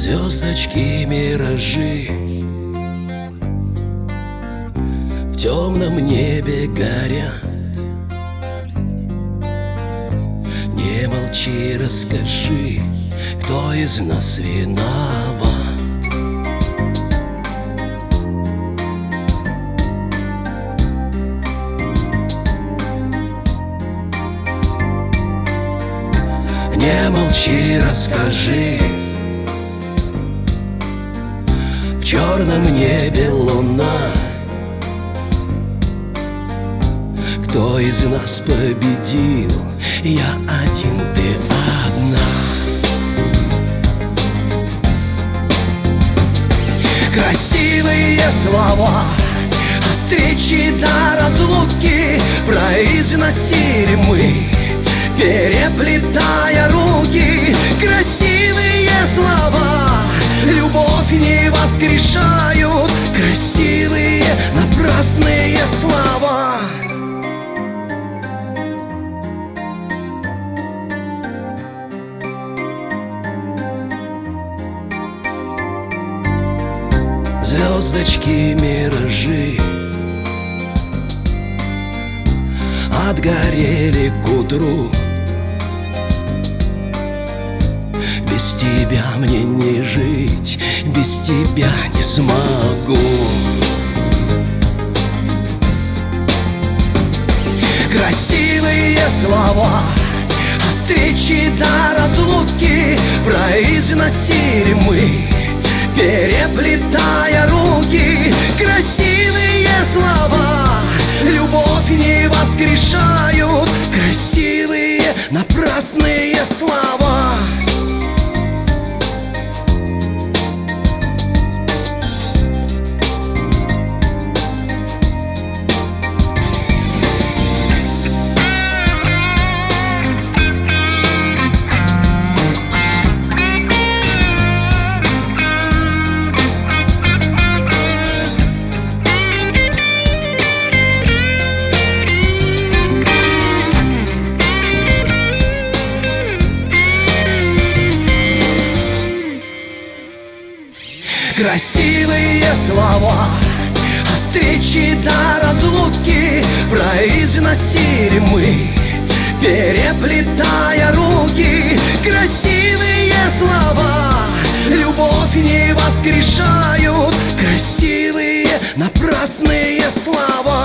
Звездочки, миражи в темном небе горят. Не молчи, расскажи, кто из нас виноват. Не молчи, расскажи, в черном небе луна. Кто из нас победил? Я один, ты одна. Красивые слова о встрече до разлуки произносили мы, переплетая руки. Красивые слова любовь не воскрешают. Красивые напрасные слова. Звездочки, миражи отгорели к утру. Без тебя мне не жить, без тебя не смогу. Красивые слова о встрече до разлуки произносили мы, переплетая руки. Красивые слова любовь не воскрешают. Красивые напрасные слова. Красивые слова о встрече до разлуки произносили мы, переплетая руки. Красивые слова любовь не воскрешают. Красивые напрасные слова.